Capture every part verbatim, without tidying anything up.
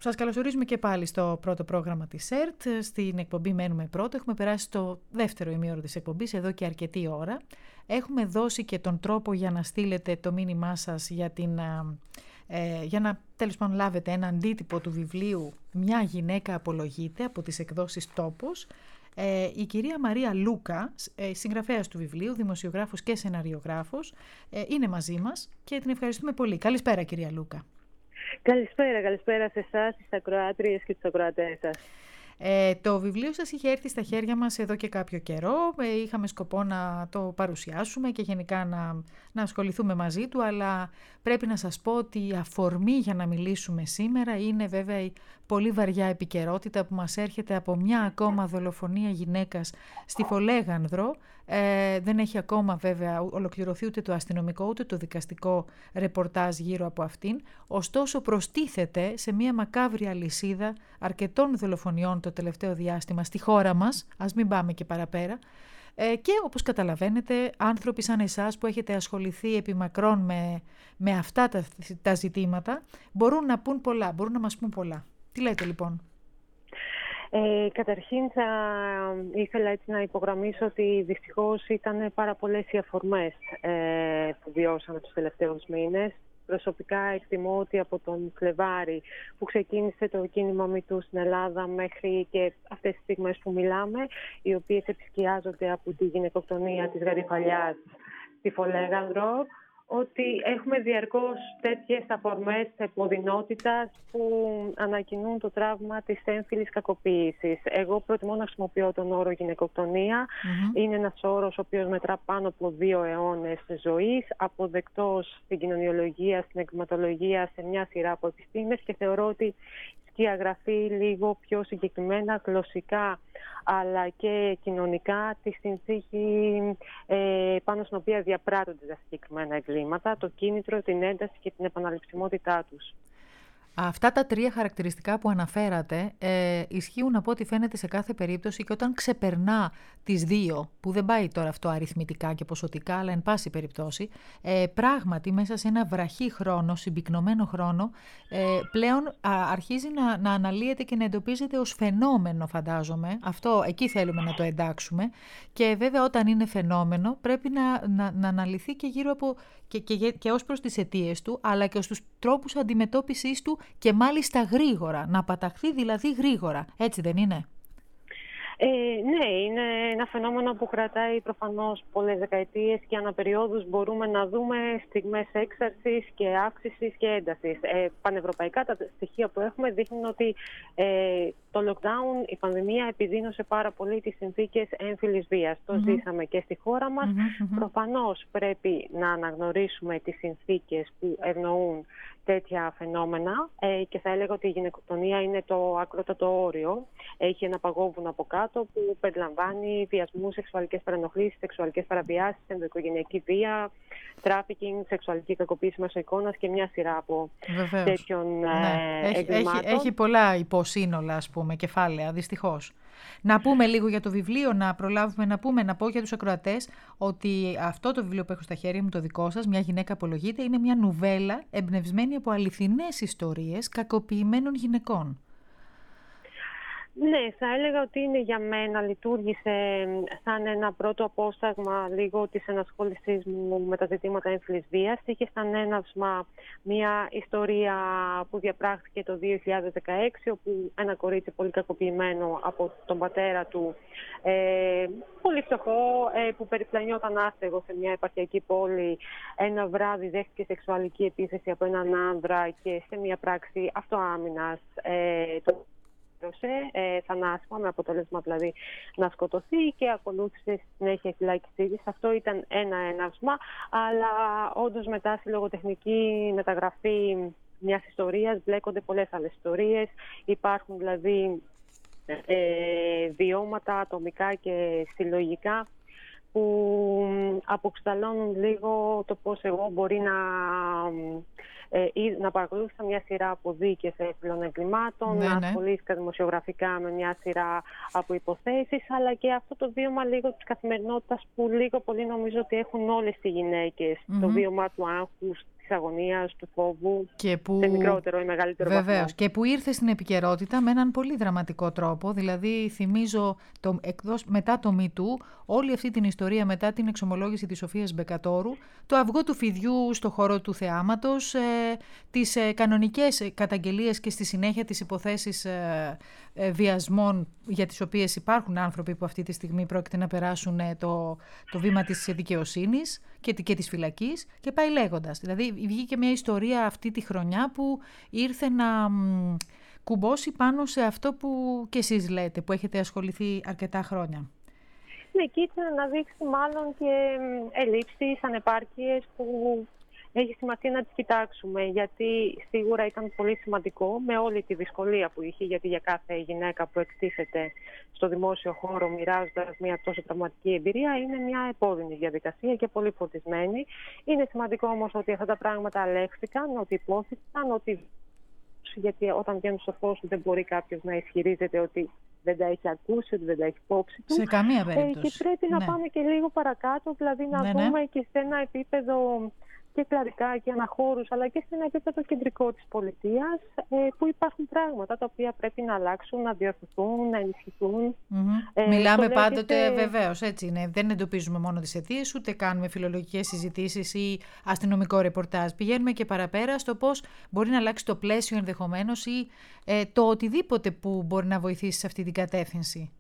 Σας καλωσορίζουμε και πάλι στο πρώτο πρόγραμμα της ΕΡΤ, στην εκπομπή Μένουμε Πρώτο. Έχουμε περάσει στο δεύτερο ημίωρο της εκπομπής, εδώ και αρκετή ώρα. Έχουμε δώσει και τον τρόπο για να στείλετε το μήνυμά σας για, την, ε, για να τέλος πάντων λάβετε ένα αντίτυπο του βιβλίου «Μια γυναίκα απολογείται» από τις εκδόσεις Τόπος. Ε, η κυρία Μαρία Λούκα, ε, συγγραφέας του βιβλίου, δημοσιογράφος και σεναριογράφος, ε, είναι μαζί μας και την ευχαριστούμε πολύ. Καλησπέρα κυρία Λούκα. Καλησπέρα, καλησπέρα σε εσάς, τις ακροάτριες και τους ακροατές σας. Ε, το βιβλίο σας είχε έρθει στα χέρια μας εδώ και κάποιο καιρό. Ε, είχαμε σκοπό να το παρουσιάσουμε και γενικά να, να ασχοληθούμε μαζί του, αλλά πρέπει να σας πω ότι η αφορμή για να μιλήσουμε σήμερα είναι βέβαια η πολύ βαριά επικαιρότητα που μας έρχεται από μια ακόμα δολοφονία γυναίκας στη Φολέγανδρο. Ε, δεν έχει ακόμα βέβαια ολοκληρωθεί ούτε το αστυνομικό ούτε το δικαστικό ρεπορτάζ γύρω από αυτήν. Ωστόσο προστίθεται σε μια μακάβρια αλυσίδα αρκετών δολοφονιών το τελευταίο διάστημα στη χώρα μας, ας μην πάμε και παραπέρα. Ε, και όπως καταλαβαίνετε, άνθρωποι σαν εσάς που έχετε ασχοληθεί επιμακρών με, με αυτά τα, τα ζητήματα μπορούν να πούν πολλά, μπορούν να μας πούν πολλά. Τι λέτε λοιπόν? Ε, καταρχήν θα ήθελα έτσι να υπογραμμίσω ότι δυστυχώς ήταν πάρα πολλές οι αφορμές ε, που βιώσαμε τους τελευταίους μήνες. Προσωπικά εκτιμώ ότι από τον Φλεβάρι που ξεκίνησε το κίνημα MeToo στην Ελλάδα μέχρι και αυτές τις στιγμές που μιλάμε, οι οποίες επισκιάζονται από τη γυναικοκτονία της Γαριφαλιάς στη Φολέγανδρο, ότι έχουμε διαρκώς τέτοιες αφορμές επωδυνότητας που ανακοινούν το τραύμα της έμφυλης κακοποίησης. Εγώ προτιμώ να χρησιμοποιώ τον όρο γυναικοκτονία. Mm-hmm. Είναι ένας όρος ο οποίος μετρά πάνω από δύο αιώνες ζωής, αποδεκτός στην κοινωνιολογία, στην εγκληματολογία, σε μια σειρά από επιστήμες, και θεωρώ ότι σκιαγραφεί λίγο πιο συγκεκριμένα γλωσσικά αλλά και κοινωνικά τη συνθήκη ε, πάνω στην οποία διαπράττονται τα συγκεκριμένα εγκλήματα, το κίνητρο, την ένταση και την επαναληψιμότητά τους. Αυτά τα τρία χαρακτηριστικά που αναφέρατε ε, ισχύουν από ό,τι φαίνεται σε κάθε περίπτωση, και όταν ξεπερνά τις δύο, που δεν πάει τώρα αυτό αριθμητικά και ποσοτικά, αλλά εν πάση περιπτώσει, ε, πράγματι μέσα σε ένα βραχή χρόνο, συμπυκνωμένο χρόνο, ε, πλέον α, αρχίζει να, να αναλύεται και να εντοπίζεται ως φαινόμενο, φαντάζομαι. Αυτό εκεί θέλουμε να το εντάξουμε. Και βέβαια όταν είναι φαινόμενο πρέπει να, να, να αναλυθεί και γύρω από και, και, και ως προς τις αιτίες του, αλλά και ως τους τρόπους αντιμετώπισης του, και μάλιστα γρήγορα, να παταχθεί δηλαδή γρήγορα. Έτσι δεν είναι? Ε, ναι, είναι ένα φαινόμενο που κρατάει προφανώς πολλές δεκαετίες και αναπεριόδους μπορούμε να δούμε στιγμές έξαρσης και αύξησης και έντασης. Ε, πανευρωπαϊκά τα στοιχεία που έχουμε δείχνουν ότι ε, το lockdown, η πανδημία επιδίνωσε πάρα πολύ τις συνθήκες έμφυλης βίας. Mm-hmm. Το ζήσαμε και στη χώρα μας. Mm-hmm. Προφανώς πρέπει να αναγνωρίσουμε τις συνθήκες που ευνοούν τέτοια φαινόμενα ε, και θα έλεγα ότι η γυναικοκτονία είναι το ακρότατο όριο. Έχει ένα παγόβουνο από κάτω που περιλαμβάνει βιασμούς, σεξουαλικές παρενοχλήσεις, σεξουαλικές παραβιάσεις, ενδοοικογενειακή βία, τράφικινγκ, σεξουαλική κακοποίηση μέσω εικόνας και μια σειρά από Βεβαίως. τέτοιων ναι. ε, έχει, εγκλημάτων. Έχει, έχει πολλά υποσύνολα, ας πούμε, κεφάλαια, δυστυχώς. Να πούμε λίγο για το βιβλίο, να προλάβουμε να πούμε, να πω για τους ακροατές ότι αυτό το βιβλίο που έχω στα χέρια μου, το δικό σας, «Μια γυναίκα απολογείται», είναι μια νουβέλα εμπνευσμένη από αληθινές ιστορίες κακοποιημένων γυναικών. Ναι, θα έλεγα ότι είναι για μένα, λειτουργήσε σαν ένα πρώτο απόσταγμα λίγο της ενασχόλησής μου με τα ζητήματα έμφυλης βίας. Είχε σαν έναυσμα μια ιστορία που διαπράχθηκε το δύο χιλιάδες δεκαέξι, όπου ένα κορίτσι πολύ κακοποιημένο από τον πατέρα του, ε, πολύ φτωχό, ε, που περιπλανιόταν άστεγο σε μια επαρχιακή πόλη, ένα βράδυ δέχτηκε σεξουαλική επίθεση από έναν άνδρα και σε μια πράξη αυτοάμυνας ε, το Ε, θανάσιμα, με αποτέλεσμα δηλαδή να σκοτωθεί, και ακολούθησε στη συνέχεια φυλάκισή της. Αυτό ήταν ένα έναυσμα, αλλά όντως μετά στη λογοτεχνική μεταγραφή μιας ιστορίας μπλέκονται πολλές άλλες ιστορίες. Υπάρχουν δηλαδή ε, βιώματα ατομικά και συλλογικά που αποκρισταλώνουν λίγο το πώς εγώ μπορεί να, ε, να παρακολούθησα μια σειρά από δίκες έμφυλων εγκλημάτων, ναι, να ναι. ασχολήθηκα δημοσιογραφικά με μια σειρά από υποθέσεις, αλλά και αυτό το βίωμα λίγο της καθημερινότητας που λίγο πολύ νομίζω ότι έχουν όλες οι γυναίκες, mm-hmm. το βίωμα του άγχους, της της αγωνίας, του φόβου, και που, σε μικρότερο ή μεγαλύτερο βαθμό. Βεβαίως, και που ήρθε στην επικαιρότητα με έναν πολύ δραματικό τρόπο. Δηλαδή, θυμίζω, το, εκδός, μετά το Me Too, όλη αυτή την ιστορία μετά την εξομολόγηση της Σοφίας Μπεκατόρου, το αυγό του φιδιού στο χώρο του θεάματος, ε, τις ε, κανονικές καταγγελίες και στη συνέχεια τις υποθέσεις ε, ε, βιασμών για τις οποίες υπάρχουν άνθρωποι που αυτή τη στιγμή πρόκειται να περάσουν ε, το, το βήμα της δικαιοσύνης και, και της φυλακής, και πάει λέγοντας. Δηλαδή βγήκε μια ιστορία αυτή τη χρονιά που ήρθε να μ, κουμπώσει πάνω σε αυτό που και εσείς λέτε, που έχετε ασχοληθεί αρκετά χρόνια. Ναι, και ήθελα να δείξει μάλλον και ελλείψεις, ανεπάρκειες που έχει σημασία να τις κοιτάξουμε, γιατί σίγουρα ήταν πολύ σημαντικό με όλη τη δυσκολία που είχε, γιατί για κάθε γυναίκα που εκτίθεται στο δημόσιο χώρο μοιράζοντας μια τόσο τραυματική εμπειρία είναι μια επώδυνη διαδικασία και πολύ φορτισμένη. Είναι σημαντικό όμως ότι αυτά τα πράγματα αλέχθηκαν, ότι υπόθηκαν, ότι γιατί όταν βγαίνουν στο φως δεν μπορεί κάποιος να ισχυρίζεται ότι δεν τα έχει ακούσει, ότι δεν τα έχει υπόψη του. Σε καμία περίπτωση. Ε, και πρέπει ναι. να πάμε και λίγο παρακάτω, δηλαδή να ναι, δούμε ναι. και σε ένα επίπεδο και κλαδικά και αναχώρους, αλλά και σε ένα επίπεδο κεντρικό της πολιτείας, ε, που υπάρχουν πράγματα τα οποία πρέπει να αλλάξουν, να διορθωθούν, να ενισχυθούν. Mm-hmm. Ε, Μιλάμε πάντοτε, λέγεται... βεβαίως, έτσι είναι. Δεν εντοπίζουμε μόνο τις αιτίες, ούτε κάνουμε φιλολογικές συζητήσεις ή αστυνομικό ρεπορτάζ. Πηγαίνουμε και παραπέρα στο πώς μπορεί να αλλάξει το πλαίσιο ενδεχομένως ή ε, το οτιδήποτε που μπορεί να βοηθήσει σε αυτή την κατεύθυνση.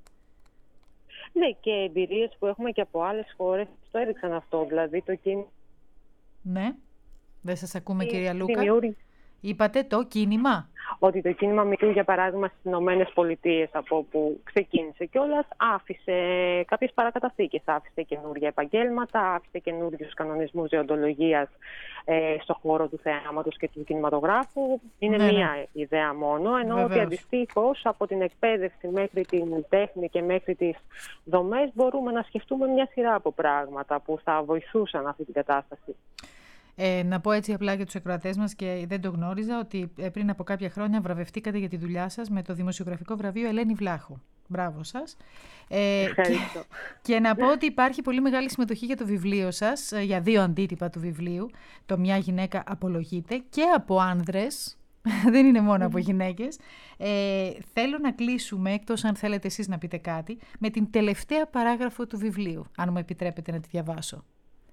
Ναι, και εμπειρίες που έχουμε και από άλλες χώρες το έδειξαν αυτό. Δηλαδή το κίνημα. Ναι, δεν σας ακούμε, κυρία Λούκα. Δημιουργεί. Είπατε το κίνημα. Ότι το κίνημα Me Too, για παράδειγμα, στις Ηνωμένες Πολιτείες, από όπου ξεκίνησε κιόλας, άφησε κάποιες παρακαταθήκες. Άφησε καινούργια επαγγέλματα, άφησε καινούριους κανονισμούς δεοντολογίας ε, στον χώρο του θεάματος και του κινηματογράφου. Είναι ναι, μία ναι. ιδέα μόνο, ενώ Βεβαίως. Ότι αντιστοίχως από την εκπαίδευση μέχρι την τέχνη και μέχρι τις δομές μπορούμε να σκεφτούμε μια σειρά από πράγματα που θα βοηθούσαν αυτή την κατάσταση. Ε, να πω έτσι απλά για τους ακροατές μας, και δεν το γνώριζα, ότι πριν από κάποια χρόνια βραβευτήκατε για τη δουλειά σας με το δημοσιογραφικό βραβείο Ελένη Βλάχου. Μπράβο σας. Ε, και, και να πω ότι υπάρχει πολύ μεγάλη συμμετοχή για το βιβλίο σας, για δύο αντίτυπα του βιβλίου. Το «Μια γυναίκα απολογείται», και από άνδρες, δεν είναι μόνο από γυναίκες. Ε, θέλω να κλείσουμε, εκτός αν θέλετε εσείς να πείτε κάτι, με την τελευταία παράγραφο του βιβλίου, αν μου επιτρέπετε να τη διαβάσω.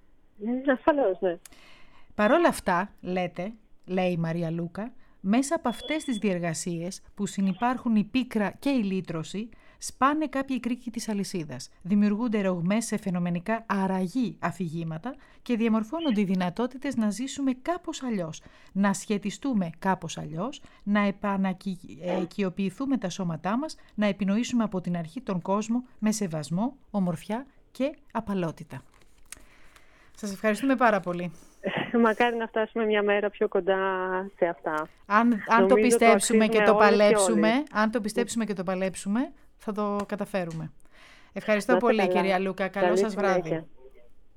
Ασφαλώς, ναι. Παρ' όλα αυτά, λέτε, λέει η Μαρία Λούκα, μέσα από αυτές τις διεργασίες που συνυπάρχουν η πίκρα και η λύτρωση, σπάνε κάποιοι κρίκοι της αλυσίδας, δημιουργούνται ρογμές σε φαινομενικά αραγή αφηγήματα και διαμορφώνονται οι δυνατότητες να ζήσουμε κάπως αλλιώς, να σχετιστούμε κάπως αλλιώς, να επανακιοποιηθούμε τα σώματά μας, να επινοήσουμε από την αρχή τον κόσμο με σεβασμό, ομορφιά και απαλότητα. Σας ευχαριστούμε πάρα πολύ. Μακάρι να φτάσουμε μια μέρα πιο κοντά σε αυτά. Αν, αν το πιστέψουμε το και το παλέψουμε, και αν το πιστέψουμε και το παλέψουμε, θα το καταφέρουμε. Ευχαριστώ πολύ, κυρία Λούκα. Καλό σας βράδυ.